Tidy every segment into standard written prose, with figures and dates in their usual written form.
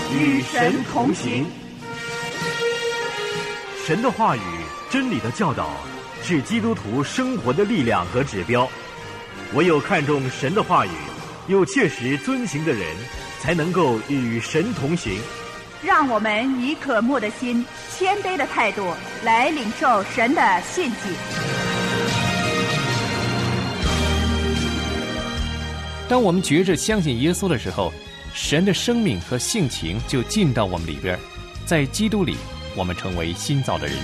与神同行。 神的话语、真理的教导是基督徒生活的力量和指标。唯有看重神的话语，又切实遵行的人，才能够与神同行。 让我们以渴慕的心、谦卑的态度来领受神的信息。 当我们觉着相信耶稣的时候，神的生命和性情就进到我们里边，在基督里，我们成为新造的人。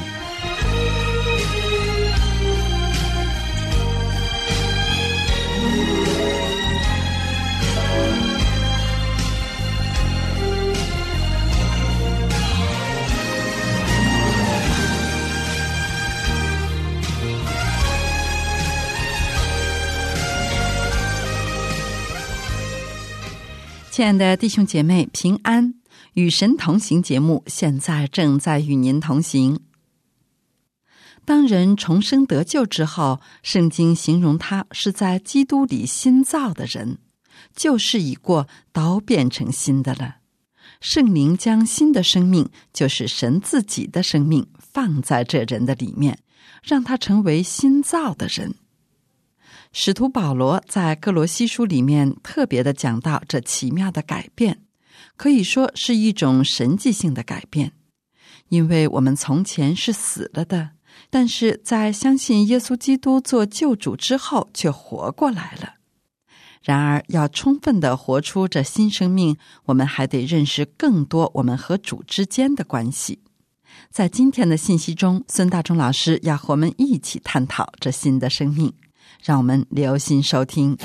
亲爱的弟兄姐妹，平安！与神同行节目现在正在与您同行。当人重生得救之后，圣经形容他是在基督里新造的人，旧事已过，都变成新的了。圣灵将新的生命，就是神自己的生命，放在这人的里面，让他成为新造的人。使徒保罗在哥罗西书里面特别的讲到这奇妙的改变，可以说是一种神迹性的改变。因为我们从前是死了的，但是在相信耶稣基督做救主之后却活过来了。然而要充分地活出这新生命，我们还得认识更多我们和主之间的关系。在今天的信息中，孙大中老师要和我们一起探讨这新的生命，让我们留心收听。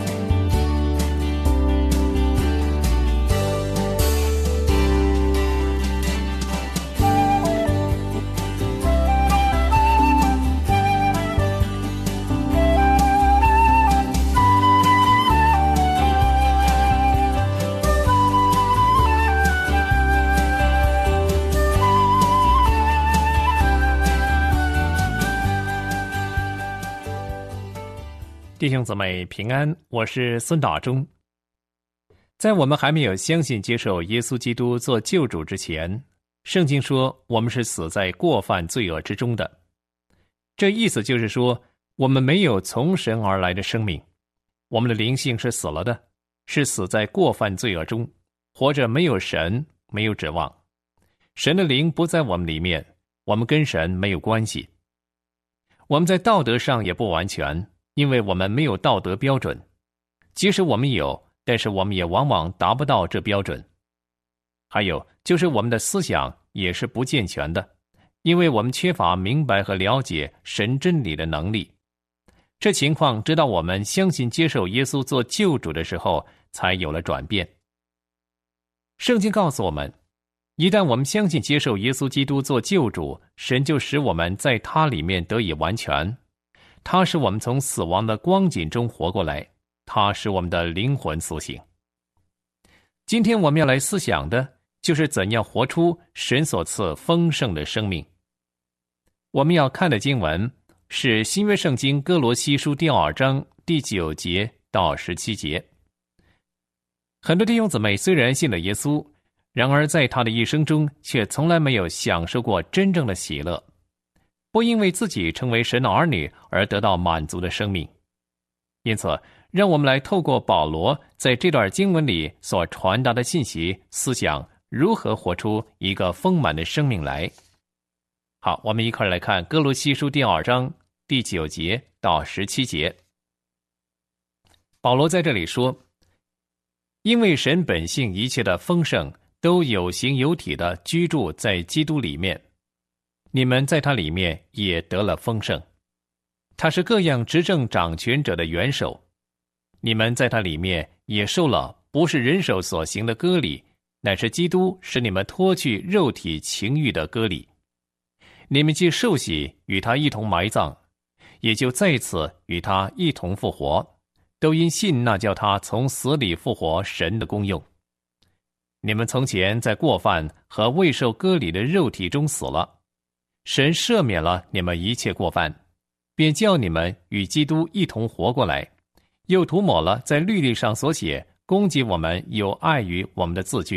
弟兄姊妹平安，我是孙大中。在我们还没有相信接受耶稣基督做救主之前，圣经说我们是死在过犯罪恶之中的。这意思就是说，我们没有从神而来的生命，我们的灵性是死了的，是死在过犯罪恶中，活着没有神，没有指望。神的灵不在我们里面，我们跟神没有关系。我们在道德上也不完全，因为我们没有道德标准，即使我们有，但是我们也往往达不到这标准。还有就是我们的思想也是不健全的，因为我们缺乏明白和了解神真理的能力。这情况直到我们相信接受耶稣做救主的时候，才有了转变。圣经告诉我们，一旦我们相信接受耶稣基督做救主，神就使我们在他里面得以完全。他使我们从死亡的光景中活过来，他使我们的灵魂苏醒。今天我们要来思想的就是怎样活出神所赐丰盛的生命。我们要看的经文是新约圣经哥罗西书第2章第9节到17节。很多弟兄姊妹虽然信了耶稣，然而在他的一生中却从来没有享受过真正的喜乐，不因为自己成为神的儿女而得到满足的生命。因此，让我们来透过保罗在这段经文里所传达的信息，思想如何活出一个丰满的生命来。好，我们一块来看哥罗西书第2章第9节到17节。保罗在这里说，因为神本性一切的丰盛都有形有体的居住在基督里面，你们在他里面也得了丰盛。他是各样执政掌权者的元首，你们在他里面也受了不是人手所行的割礼，乃是基督使你们脱去肉体情欲的割礼。你们既受洗与他一同埋葬，也就在此与他一同复活，都因信那叫他从死里复活神的功用。你们从前在过犯和未受割礼的肉体中死了，神赦免了你们一切过犯，便叫你们与基督一同活过来，又涂抹了在律例上所写攻击我们有碍于我们的字句，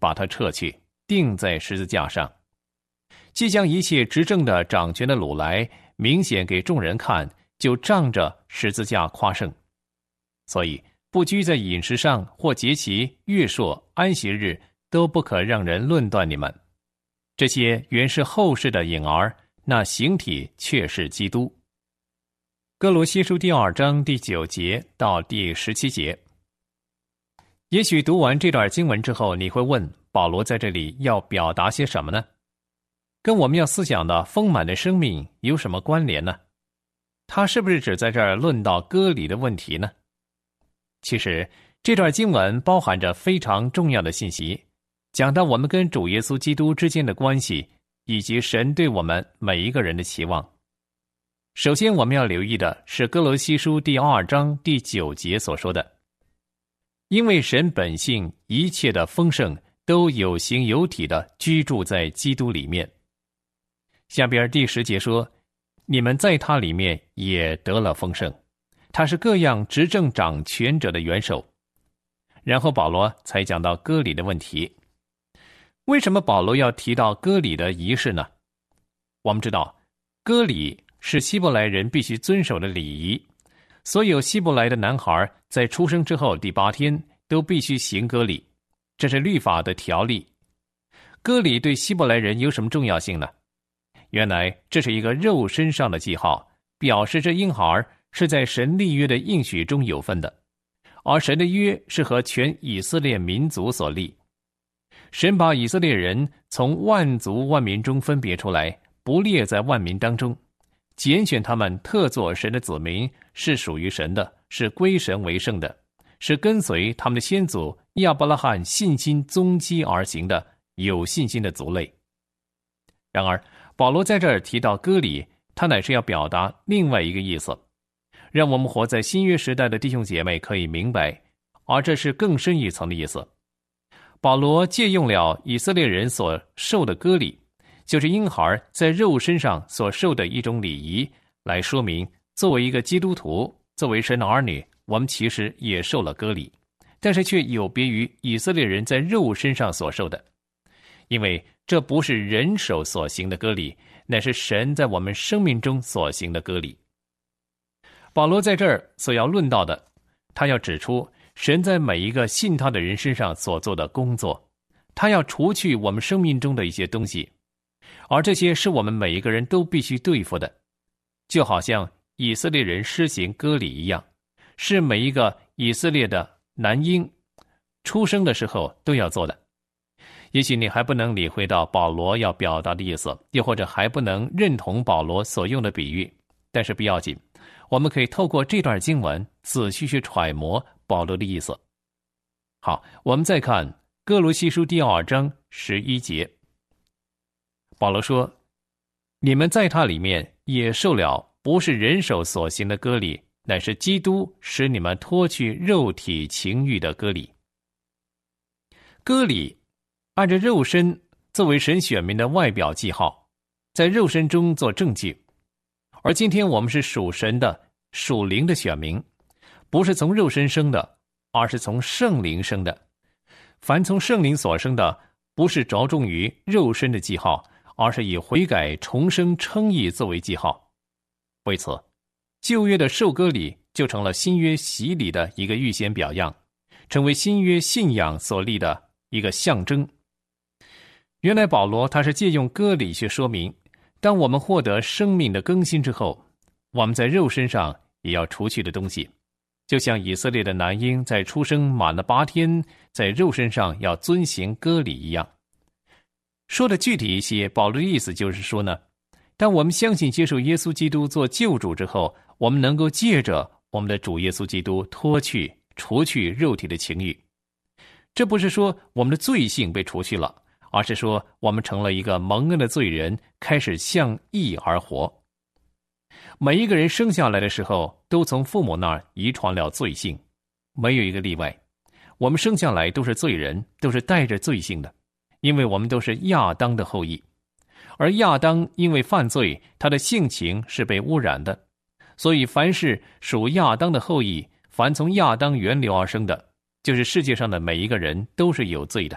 把他撤去，钉在十字架上，既将一切执政的掌权的掳来，明显给众人看，就仗着十字架夸胜。所以不拘在饮食上或节期、月朔、安息日，都不可让人论断你们。这些原是后世的影儿，那形体却是基督。哥罗西书第2章第9节到第17节。也许读完这段经文之后，你会问，保罗在这里要表达些什么呢？跟我们要思想的丰满的生命有什么关联呢？他是不是只在这儿论到割礼的问题呢？其实这段经文包含着非常重要的信息，讲到我们跟主耶稣基督之间的关系，以及神对我们每一个人的期望。首先我们要留意的是哥罗西书第2章第9节所说的，因为神本性一切的丰盛都有形有体的居住在基督里面。下边第10节说，你们在他里面也得了丰盛，他是各样执政掌权者的元首。然后保罗才讲到割礼的问题。为什么保罗要提到割礼的仪式呢？我们知道，割礼是希伯来人必须遵守的礼仪，所有希伯来的男孩在出生之后第8天都必须行割礼，这是律法的条例。割礼对希伯来人有什么重要性呢？原来这是一个肉身上的记号，表示这婴孩是在神立约的应许中有份的，而神的约是和全以色列民族所立。神把以色列人从万族万民中分别出来，不列在万民当中，拣选他们特作神的子民，是属于神的，是归神为圣的，是跟随他们的先祖亚伯拉罕信心踪迹而行的有信心的族类。然而保罗在这儿提到割礼，他乃是要表达另外一个意思，让我们活在新约时代的弟兄姐妹可以明白，而这是更深一层的意思。保罗借用了以色列人所受的割礼，就是婴孩在肉身上所受的一种礼仪，来说明作为一个基督徒，作为神的儿女，我们其实也受了割礼，但是却有别于以色列人在肉身上所受的，因为这不是人手所行的割礼，乃是神在我们生命中所行的割礼。保罗在这儿所要论到的，他要指出神在每一个信他的人身上所做的工作，他要除去我们生命中的一些东西，而这些是我们每一个人都必须对付的，就好像以色列人施行割礼一样，是每一个以色列的男婴出生的时候都要做的。也许你还不能理会到保罗要表达的意思，又或者还不能认同保罗所用的比喻，但是不要紧，我们可以透过这段经文仔细去揣摩保罗的意思。好，我们再看哥罗西书第2章11节，保罗说，你们在他里面也受了不是人手所行的割礼，乃是基督使你们脱去肉体情欲的割礼。割礼按照肉身作为神选民的外表记号，在肉身中做证据。而今天我们是属神的属灵的选民，不是从肉身生的，而是从圣灵生的。凡从圣灵所生的，不是着重于肉身的记号，而是以悔改重生称义作为记号。为此，旧约的受割礼就成了新约洗礼的一个预先表样，成为新约信仰所立的一个象征。原来保罗他是借用割礼去说明，当我们获得生命的更新之后，我们在肉身上也要除去的东西，就像以色列的男婴在出生满了8天，在肉身上要遵行割礼一样。说的具体一些，保罗的意思就是说呢，当我们相信接受耶稣基督做救主之后，我们能够借着我们的主耶稣基督脱去除去肉体的情欲。这不是说我们的罪性被除去了，而是说我们成了一个蒙恩的罪人，开始向义而活。每一个人生下来的时候都从父母那儿遗传了罪性，没有一个例外。我们生下来都是罪人，都是带着罪性的，因为我们都是亚当的后裔。而亚当因为犯罪，他的性情是被污染的，所以凡是属亚当的后裔，凡从亚当源流而生的，就是世界上的每一个人都是有罪的，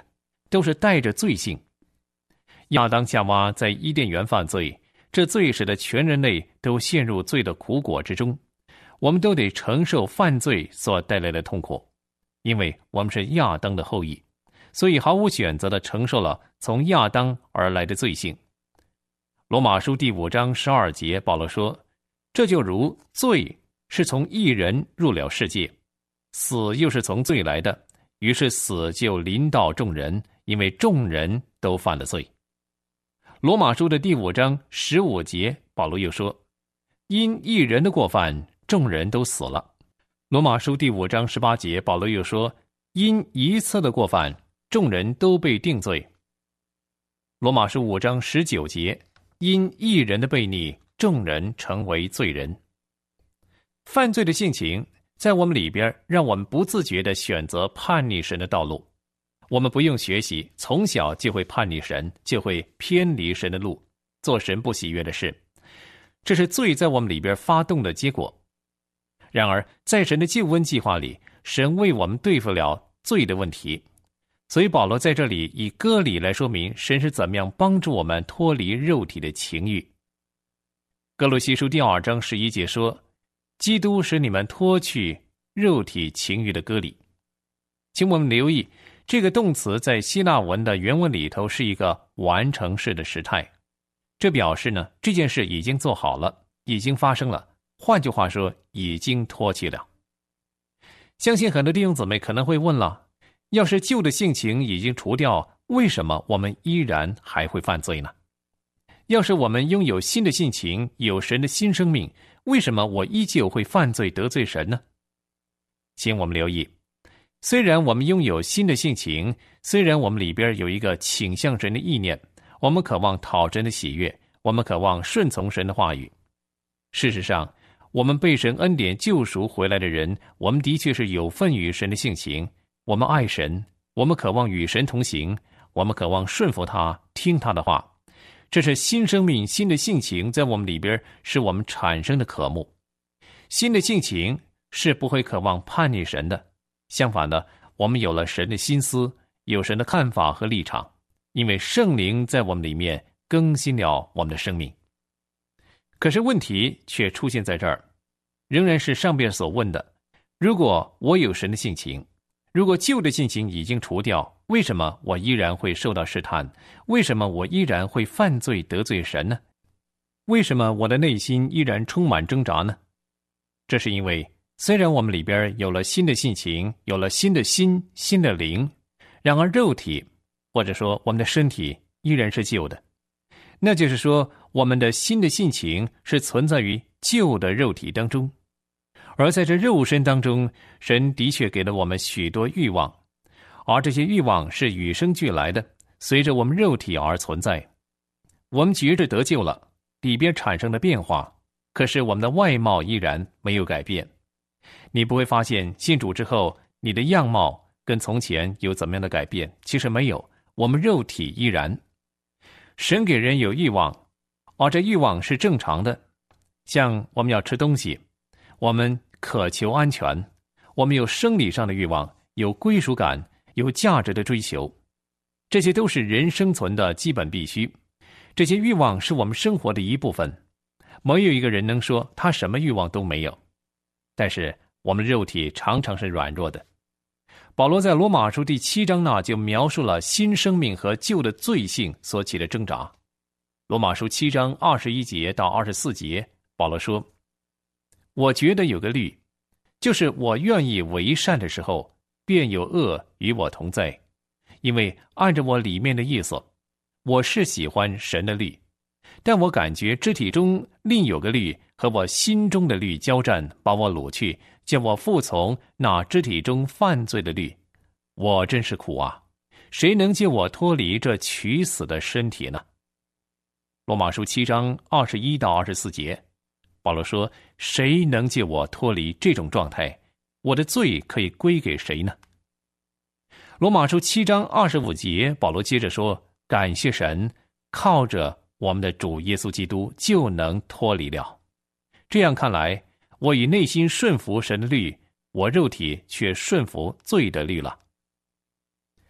都是带着罪性。亚当夏娃在伊甸园犯罪，这罪使得全人类都陷入罪的苦果之中，我们都得承受犯罪所带来的痛苦，因为我们是亚当的后裔，所以毫无选择地承受了从亚当而来的罪性。罗马书第5章12节，保罗说，这就如罪是从一人入了世界，死又是从罪来的，于是死就临到众人，因为众人都犯了罪。罗马书的第5章15节，保罗又说，因一人的过犯，众人都死了。罗马书第5章18节，保罗又说，因一次的过犯，众人都被定罪。罗马书5章19节，因一人的悖逆，众人成为罪人。犯罪的性情在我们里边，让我们不自觉地选择叛逆神的道路。我们不用学习，从小就会叛逆神，就会偏离神的路，做神不喜悦的事。这是罪在我们里边发动的结果。然而，在神的救恩计划里，神为我们对付了罪的问题。所以保罗在这里以割礼来说明神是怎么样帮助我们脱离肉体的情欲。哥罗西书第2章11节说，基督使你们脱去肉体情欲的割礼。请我们留意，这个动词在希腊文的原文里头是一个完成式的时态，这表示呢，这件事已经做好了，已经发生了，换句话说，已经脱去了。相信很多弟兄姊妹可能会问了，要是旧的性情已经除掉，为什么我们依然还会犯罪呢？要是我们拥有新的性情，有神的新生命，为什么我依旧会犯罪得罪神呢？请我们留意，虽然我们拥有新的性情，虽然我们里边有一个倾向神的意念，我们渴望讨神的喜悦，我们渴望顺从神的话语。事实上，我们被神恩典救赎回来的人，我们的确是有份于神的性情，我们爱神，我们渴望与神同行，我们渴望顺服他，听他的话。这是新生命、新的性情在我们里边使我们产生的渴慕。新的性情是不会渴望叛逆神的，相反的，我们有了神的心思，有神的看法和立场，因为圣灵在我们里面更新了我们的生命。可是问题却出现在这儿，仍然是上边所问的，如果我有神的性情，如果旧的性情已经除掉，为什么我依然会受到试探？为什么我依然会犯罪得罪神呢？为什么我的内心依然充满挣扎呢？这是因为虽然我们里边有了新的性情，有了新的心、新的灵，然而肉体或者说我们的身体依然是旧的。那就是说，我们的新的性情是存在于旧的肉体当中。而在这肉身当中，神的确给了我们许多欲望，而这些欲望是与生俱来的，随着我们肉体而存在。我们觉着得救了，里边产生了变化，可是我们的外貌依然没有改变。你不会发现信主之后，你的样貌跟从前有怎么样的改变，其实没有，我们肉体依然。神给人有欲望，而这欲望是正常的，像我们要吃东西，我们渴求安全，我们有生理上的欲望，有归属感，有价值的追求，这些都是人生存的基本必须。这些欲望是我们生活的一部分，没有一个人能说他什么欲望都没有。但是我们肉体常常是软弱的。保罗在罗马书第7章那就描述了新生命和旧的罪性所起的挣扎。罗马书7章21节到24节，保罗说，我觉得有个律，就是我愿意为善的时候，便有恶与我同在。因为按照我里面的意思，我是喜欢神的律，但我感觉肢体中另有个律和我心中的律交战，把我掳去，叫我服从那肢体中犯罪的律。我真是苦啊！谁能救我脱离这取死的身体呢？罗马书7章21到24节，保罗说，谁能救我脱离这种状态？我的罪可以归给谁呢？罗马书7章25节，保罗接着说，感谢神，靠着我们的主耶稣基督就能脱离了。这样看来，我以内心顺服神的律，我肉体却顺服罪的律了。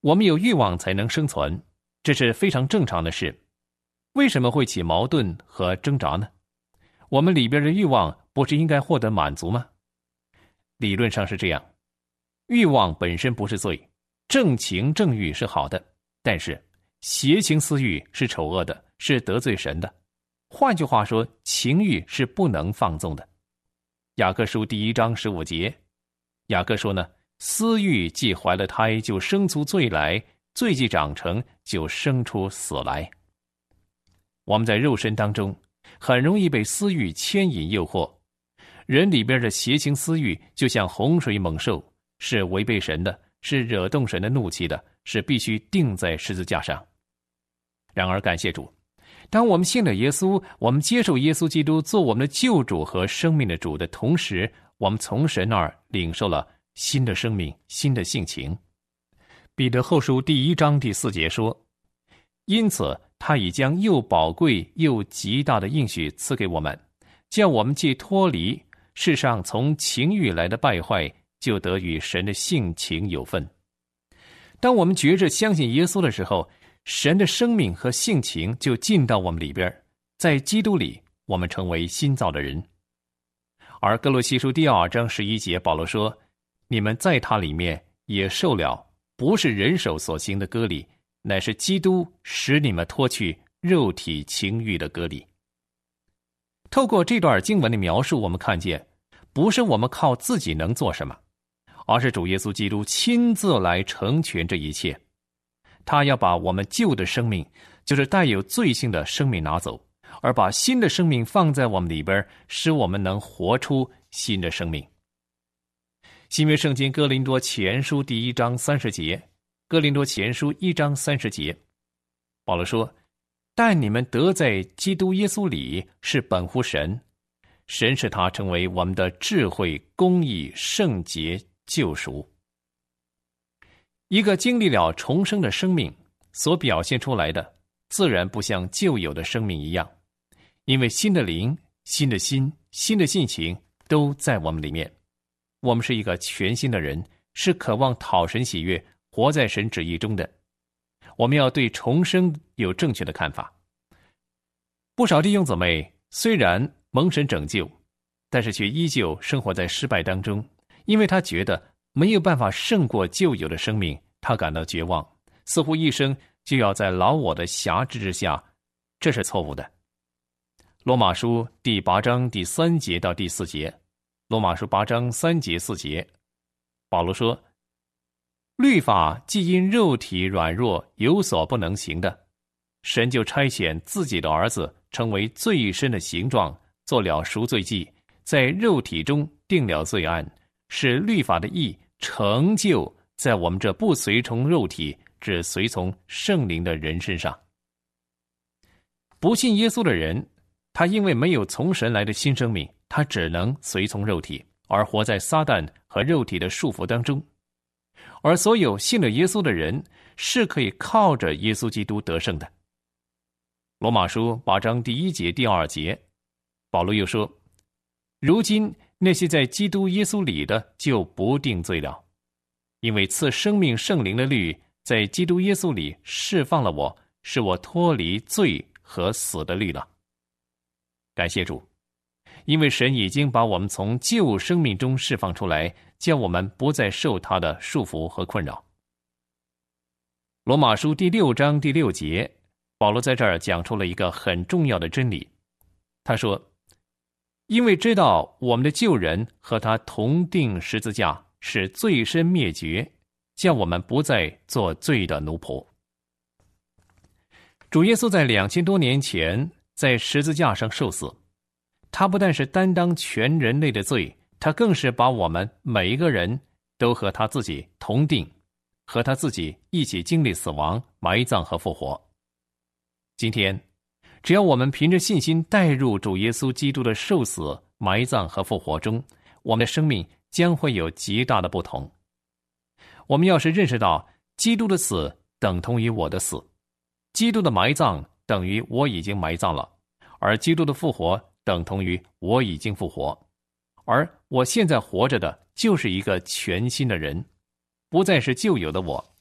我们有欲望才能生存，这是非常正常的事。为什么会起矛盾和挣扎呢？我们里边的欲望不是应该获得满足吗？理论上是这样，欲望本身不是罪，正情正欲是好的，但是邪情私欲是丑恶的，是得罪神的。换句话说，情欲是不能放纵的。雅各书1章15节，雅各说呢，私欲既怀了胎，就生出罪来，罪既长成，就生出死来。我们在肉身当中很容易被私欲牵引诱惑，人里边的邪情私欲就像洪水猛兽，是违背神的，是惹动神的怒气的，是必须钉在十字架上。然而感谢主，当我们信了耶稣，我们接受耶稣基督做我们的救主和生命的主的同时，我们从神那儿领受了新的生命，新的性情。彼得后书1章第4节说，因此他已将又宝贵又极大的应许赐给我们，叫我们既脱离世上从情欲来的败坏，就得与神的性情有分。当我们觉着相信耶稣的时候，神的生命和性情就进到我们里边，在基督里我们成为新造的人。而哥罗西书2章11节保罗说，你们在他里面也受了不是人手所行的割礼，乃是基督使你们脱去肉体情欲的割礼。透过这段经文的描述，我们看见不是我们靠自己能做什么，而是主耶稣基督亲自来成全这一切。他要把我们旧的生命，就是带有罪性的生命拿走，而把新的生命放在我们里边，使我们能活出新的生命。新约圣经哥林多前书1章30节，哥林多前书1章30节，保罗说，但你们得在基督耶稣里是本乎神，神使他成为我们的智慧、公义、圣洁、救赎。一个经历了重生的生命所表现出来的，自然不像旧有的生命一样，因为新的灵、新的心、新的性情都在我们里面。我们是一个全新的人，是渴望讨神喜悦，活在神旨意中的。我们要对重生有正确的看法。不少弟兄姊妹虽然蒙神拯救，但是却依旧生活在失败当中，因为他觉得没有办法胜过旧有的生命，他感到绝望，似乎一生就要在老我的辖制之下，这是错误的。罗马书8章第3节到第4节，罗马书8章3节4节，保罗说，律法既因肉体软弱有所不能行的，神就差遣自己的儿子成为最深的形状，做了赎罪祭，在肉体中定了罪案，使律法的义成就在我们这不随从肉体只随从圣灵的人身上。不信耶稣的人，他因为没有从神来的新生命，他只能随从肉体，而活在撒旦和肉体的束缚当中。而所有信了耶稣的人，是可以靠着耶稣基督得胜的。罗马书8章第1节第2节，保罗又说，如今那些在基督耶稣里的就不定罪了，因为赐生命圣灵的律在基督耶稣里释放了我，使我脱离罪和死的律了。感谢主，因为神已经把我们从旧生命中释放出来，叫我们不再受他的束缚和困扰。罗马书第6章第6节，保罗在这儿讲出了一个很重要的真理。他说，因为知道我们的旧人和他同定十字架，使罪身灭绝，叫我们不再做罪的奴仆。主耶稣在2000多年前在十字架上受死，他不但是担当全人类的罪，他更是把我们每一个人都和他自己同定，和他自己一起经历死亡、埋葬和复活。今天只要我们凭着信心带入主耶稣基督的受死、埋葬和复活中，我们的生命将会有极大的不同。我们要是认识到基督的死等同于我的死，基督的埋葬等于我已经埋葬了，而基督的复活等同于我已经复活，而我现在活着的就是一个全新的人，不再是旧有的我，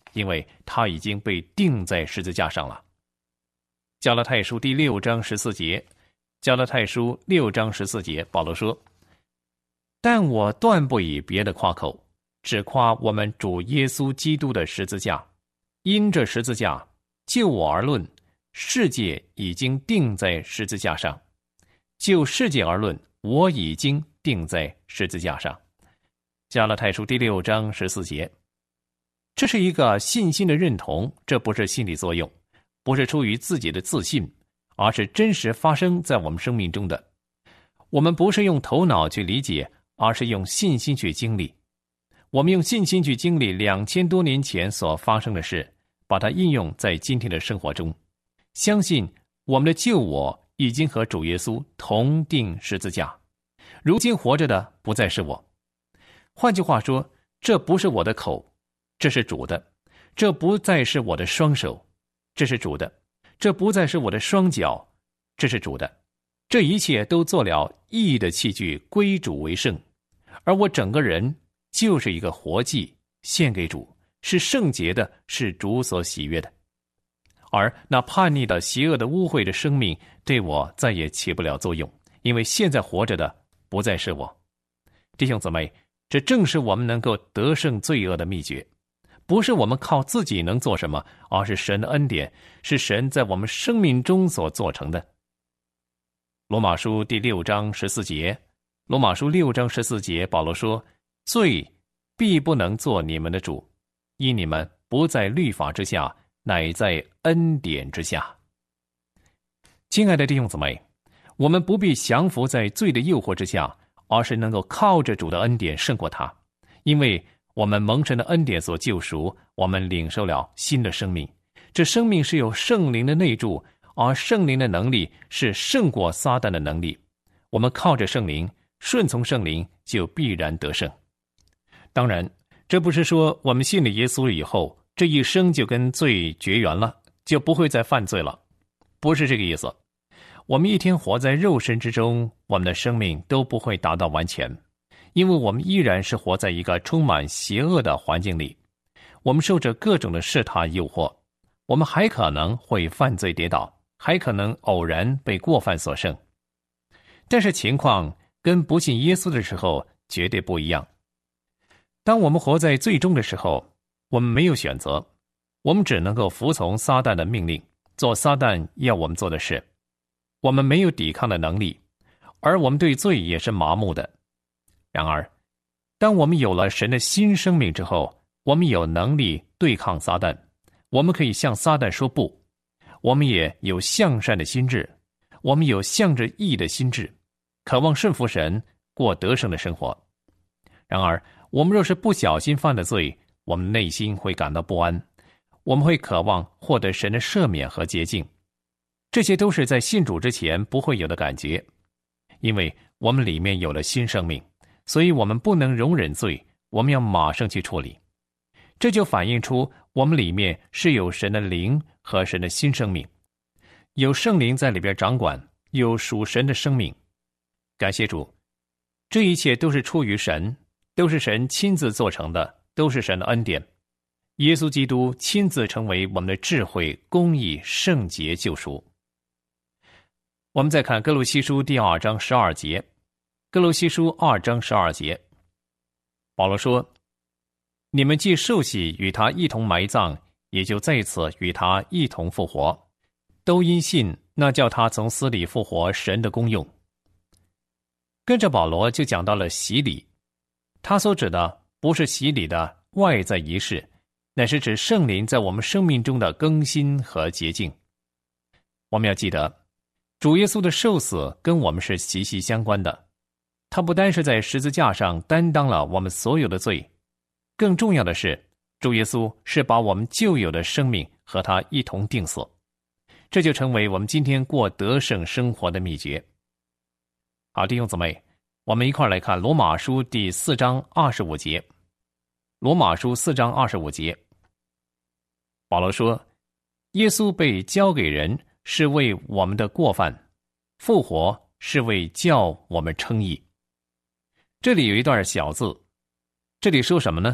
因为他已经被钉在十字架上了。加拉太书第6章14节，加拉太书6章14节，保罗说：但我断不以别的夸口，只夸我们主耶稣基督的十字架。因这十字架，就我而论，世界已经钉在十字架上；就世界而论，我已经钉在十字架上。加拉太书第6章14节。这是一个信心的认同，这不是心理作用，不是出于自己的自信，而是真实发生在我们生命中的。我们不是用头脑去理解，而是用信心去经历。我们用信心去经历2000多年前所发生的事，把它应用在今天的生活中。相信我们的旧我已经和主耶稣同钉十字架，如今活着的不再是我。换句话说，这不是我的口，这是主的；这不再是我的双手，这是主的；这不再是我的双脚，这是主的。这一切都做了义的器具，归主为圣。而我整个人就是一个活祭，献给主，是圣洁的，是主所喜悦的。而那叛逆的、邪恶的、污秽的生命对我再也起不了作用，因为现在活着的不再是我。弟兄姊妹，这正是我们能够得胜罪恶的秘诀，不是我们靠自己能做什么，而是神的恩典，是神在我们生命中所做成的。罗马书第6章14节，罗马书6章14节，保罗说：罪必不能做你们的主，因你们不在律法之下，乃在恩典之下。亲爱的弟兄姊妹，我们不必降服在罪的诱惑之下，而是能够靠着主的恩典胜过它。因为我们蒙神的恩典所救赎，我们领受了新的生命，这生命是有圣灵的内住，而圣灵的能力是胜过撒旦的能力。我们靠着圣灵，顺从圣灵，就必然得胜。当然，这不是说我们信了耶稣以后，这一生就跟罪绝缘了，就不会再犯罪了，不是这个意思。我们一天活在肉身之中，我们的生命都不会达到完全，因为我们依然是活在一个充满邪恶的环境里，我们受着各种的试探诱惑，我们还可能会犯罪跌倒，还可能偶然被过犯所胜。但是情况跟不信耶稣的时候绝对不一样。当我们活在罪中的时候，我们没有选择，我们只能够服从撒旦的命令，做撒旦要我们做的事。我们没有抵抗的能力，而我们对罪也是麻木的。然而，当我们有了神的新生命之后，我们有能力对抗撒旦，我们可以向撒旦说不，我们也有向善的心智，我们有向着义的心智，渴望顺服神，过得胜的生活。然而，我们若是不小心犯了罪，我们内心会感到不安，我们会渴望获得神的赦免和洁净。这些都是在信主之前不会有的感觉，因为我们里面有了新生命，所以我们不能容忍罪，我们要马上去处理。这就反映出我们里面是有神的灵和神的新生命，有圣灵在里边掌管，有属神的生命。感谢主，这一切都是出于神，都是神亲自做成的，都是神的恩典。耶稣基督亲自成为我们的智慧、公义、圣洁、救赎。我们再看哥罗西书第2章12节，哥罗西书2章12节，保罗说：你们既受洗与他一同埋葬，也就在此与他一同复活，都因信那叫他从死里复活神的功用。跟着保罗就讲到了洗礼，他所指的不是洗礼的外在仪式，乃是指圣灵在我们生命中的更新和洁净。我们要记得，主耶稣的受死跟我们是息息相关的，他不单是在十字架上担当了我们所有的罪，更重要的是，主耶稣是把我们旧有的生命和他一同钉死，这就成为我们今天过得胜生活的秘诀。好，弟兄姊妹，我们一块来看罗马书第4章25节。罗马书4章25节，保罗说：耶稣被交给人，是为我们的过犯，复活是为叫我们称义。这里有一段小字，这里说什么呢？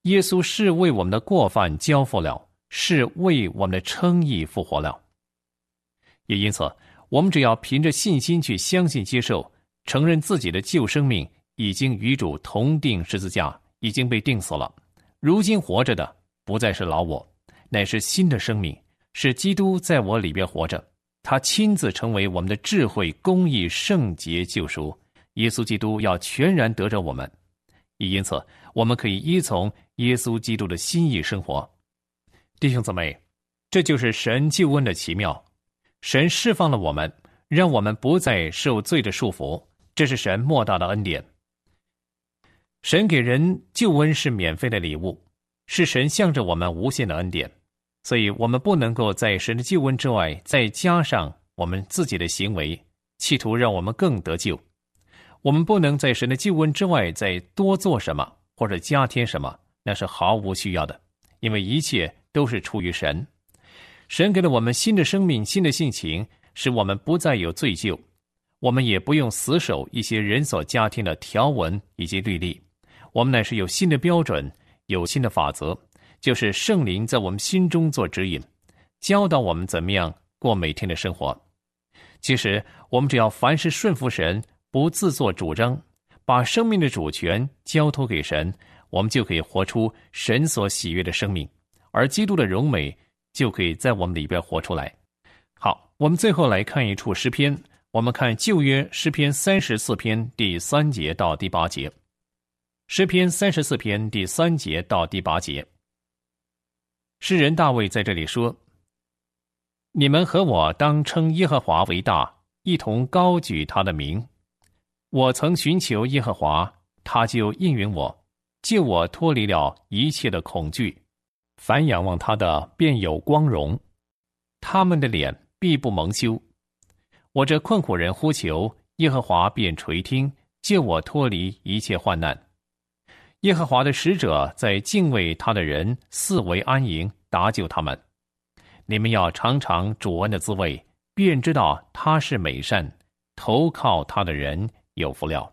耶稣是为我们的过犯交付了，是为我们的称义复活了。也因此，我们只要凭着信心去相信接受，承认自己的旧生命已经与主同定十字架，已经被钉死了。如今活着的不再是老我，乃是新的生命，是基督在我里边活着，他亲自成为我们的智慧、公义、圣洁、救赎。耶稣基督要全然得着我们，也因此我们可以依从耶稣基督的心意生活。弟兄姊妹，这就是神救恩的奇妙。神释放了我们，让我们不再受罪的束缚，这是神莫大的恩典。神给人救恩是免费的礼物，是神向着我们无限的恩典，所以我们不能够在神的救恩之外再加上我们自己的行为，企图让我们更得救。我们不能在神的救恩之外再多做什么或者加添什么，那是毫无需要的，因为一切都是出于神。神给了我们新的生命、新的性情，使我们不再有罪疚，我们也不用死守一些人所加添的条文以及律例，我们乃是有新的标准，有新的法则，就是圣灵在我们心中做指引，教导我们怎么样过每天的生活。其实我们只要凡事顺服神，不自作主张，把生命的主权交托给神，我们就可以活出神所喜悦的生命，而基督的荣美就可以在我们里边活出来。好，我们最后来看一处诗篇，我们看旧约诗篇34篇第3节到第8节。诗篇34篇第3节到第8节，诗人大卫在这里说：你们和我当称耶和华为大，一同高举他的名。我曾寻求耶和华，他就应允我，救我脱离了一切的恐惧。凡仰望他的便有光荣，他们的脸必不蒙羞。我这困苦人呼求，耶和华便垂听，救我脱离一切患难。耶和华的使者在敬畏他的人四围安营，搭救他们。你们要尝尝主恩的滋味，便知道他是美善，投靠他的人有福了。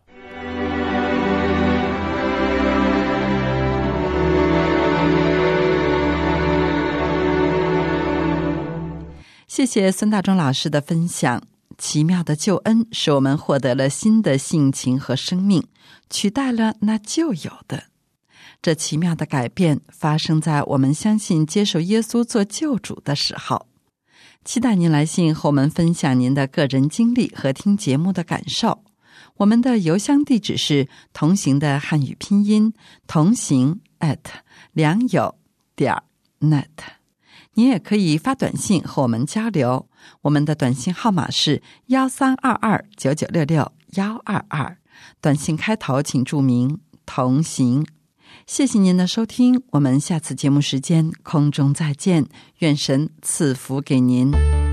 谢谢孙大中老师的分享。奇妙的救恩使我们获得了新的性情和生命，取代了那旧有的。这奇妙的改变发生在我们相信接受耶稣做救主的时候。期待您来信和我们分享您的个人经历和听节目的感受。我们的邮箱地址是同行的汉语拼音同行@良友.net。您也可以发短信和我们交流，我们的短信号码是132299662122，短信开头请注明同行。谢谢您的收听，我们下次节目时间空中再见，愿神赐福给您。